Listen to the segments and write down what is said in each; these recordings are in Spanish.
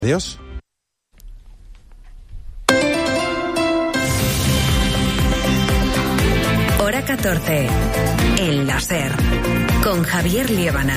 Adiós. Hora 14. El láser. Con Javier Liébana.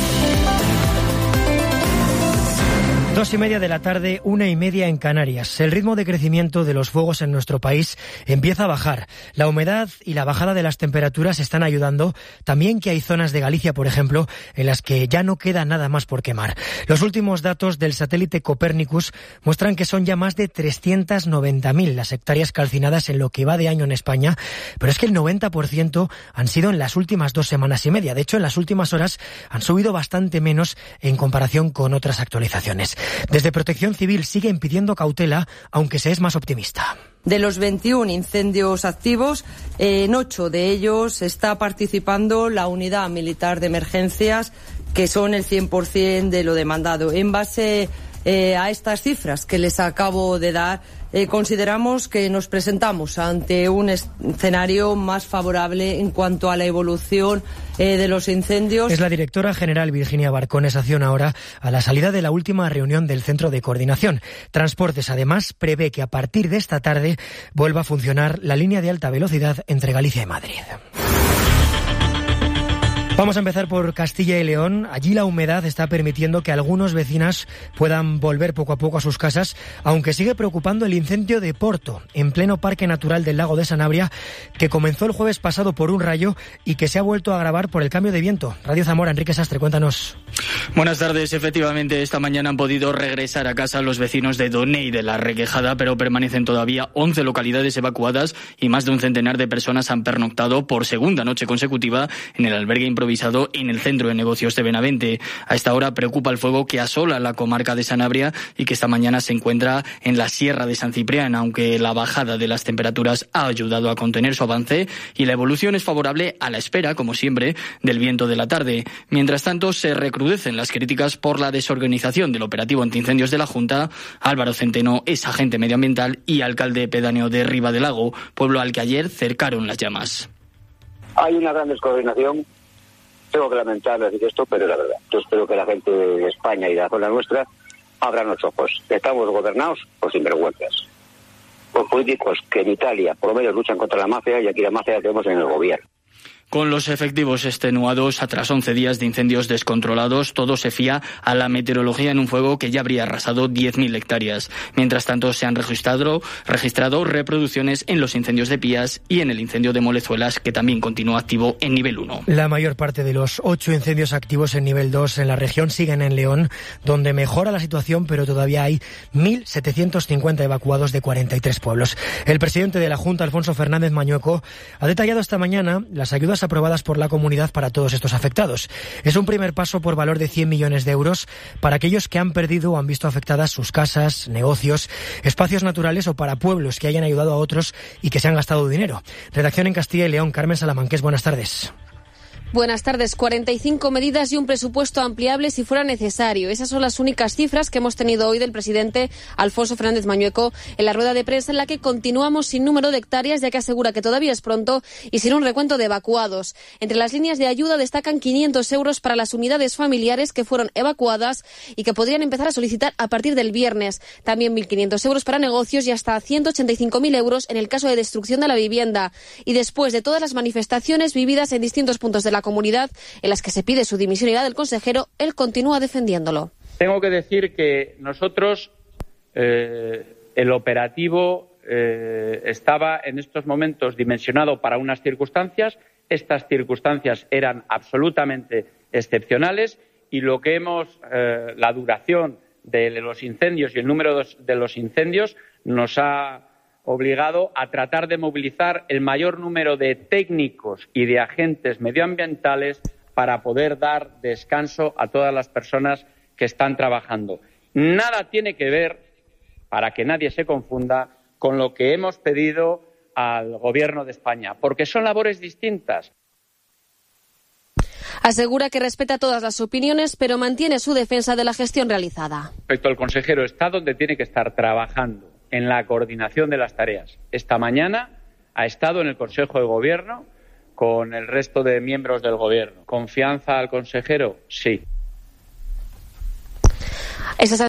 2:30 de la tarde, 1:30 en Canarias. El ritmo de crecimiento de los fuegos en nuestro país empieza a bajar. La humedad y la bajada de las temperaturas están ayudando. También que hay zonas de Galicia, por ejemplo, en las que ya no queda nada más por quemar. Los últimos datos del satélite Copernicus muestran que son ya más de 390.000 las hectáreas calcinadas en lo que va de año en España, pero es que el 90% han sido en las últimas 2 semanas y media. De hecho, en las últimas horas han subido bastante menos en comparación con otras actualizaciones. Desde Protección Civil siguen pidiendo cautela, aunque se es más optimista. De los 21 incendios activos, en 8 de ellos está participando la unidad militar de emergencias, que son el 100% de lo demandado. En base a estas cifras que les acabo de dar, consideramos que nos presentamos ante un escenario más favorable en cuanto a la evolución de los incendios. Es la directora general Virginia Barcones Acciona ahora a la salida de la última reunión del Centro de Coordinación. Transportes, además, prevé que a partir de esta tarde vuelva a funcionar la línea de alta velocidad entre Galicia y Madrid. Vamos a empezar por Castilla y León. Allí la humedad está permitiendo que algunos vecinos puedan volver poco a poco a sus casas, aunque sigue preocupando el incendio de Porto, en pleno Parque Natural del Lago de Sanabria, que comenzó el jueves pasado por un rayo y que se ha vuelto a agravar por el cambio de viento. Radio Zamora, Enrique Sastre, cuéntanos. Buenas tardes. Efectivamente, esta mañana han podido regresar a casa los vecinos de Doné y de La Requejada, pero permanecen todavía 11 localidades evacuadas y más de un centenar de personas han pernoctado por segunda noche consecutiva en el albergue improvisado en el centro de negocios de Benavente. A esta hora preocupa el fuego que asola la comarca de Sanabria y que esta mañana se encuentra en la Sierra de San Ciprián, aunque la bajada de las temperaturas ha ayudado a contener su avance y la evolución es favorable a la espera, como siempre, del viento de la tarde. Mientras tanto, se recrudecen las críticas por la desorganización del operativo antiincendios de la Junta. Álvaro Centeno es agente medioambiental y alcalde pedáneo de Ribadelago, pueblo al que ayer cercaron las llamas. Hay una gran descoordinación. Tengo que lamentar decir esto, pero es la verdad. Yo espero que la gente de España y de la zona nuestra abran los ojos. Estamos gobernados por sinvergüenzas, por políticos que en Italia por lo menos luchan contra la mafia y aquí la mafia la tenemos en el gobierno. Con los efectivos extenuados, tras 11 días de incendios descontrolados, todo se fía a la meteorología en un fuego que ya habría arrasado 10.000 hectáreas. Mientras tanto, se han registrado reproducciones en los incendios de Pías y en el incendio de Molezuelas, que también continúa activo en nivel 1. La mayor parte de los 8 incendios activos en nivel 2 en la región siguen en León, donde mejora la situación, pero todavía hay 1.750 evacuados de 43 pueblos. El presidente de la Junta, Alfonso Fernández Mañueco, ha detallado esta mañana las ayudas aprobadas por la comunidad para todos estos afectados. Es un primer paso por valor de 100 millones de euros para aquellos que han perdido o han visto afectadas sus casas, negocios, espacios naturales o para pueblos que hayan ayudado a otros y que se han gastado dinero. Redacción en Castilla y León, Carmen Salamanqués, buenas tardes. Buenas tardes. 45 medidas y un presupuesto ampliable si fuera necesario. Esas son las únicas cifras que hemos tenido hoy del presidente Alfonso Fernández Mañueco en la rueda de prensa, en la que continuamos sin número de hectáreas, ya que asegura que todavía es pronto y sin un recuento de evacuados. Entre las líneas de ayuda destacan 500 euros para las unidades familiares que fueron evacuadas y que podrían empezar a solicitar a partir del viernes. También 1.500 euros para negocios y hasta 185.000 euros en el caso de destrucción de la vivienda. Y después de todas las manifestaciones vividas en distintos puntos de la comunidad en las que se pide su dimisión y la del consejero, él continúa defendiéndolo. Tengo que decir que nosotros, el operativo estaba en estos momentos dimensionado para unas circunstancias. Estas circunstancias eran absolutamente excepcionales y lo que la duración de los incendios y el número de los incendios nos ha obligado a tratar de movilizar el mayor número de técnicos y de agentes medioambientales para poder dar descanso a todas las personas que están trabajando. Nada tiene que ver, para que nadie se confunda, con lo que hemos pedido al Gobierno de España, porque son labores distintas. Asegura que respeta todas las opiniones, pero mantiene su defensa de la gestión realizada. Respecto al consejero, está donde tiene que estar, trabajando en la coordinación de las tareas. Esta mañana ha estado en el Consejo de Gobierno con el resto de miembros del Gobierno. ¿Confianza al consejero? Sí. Esas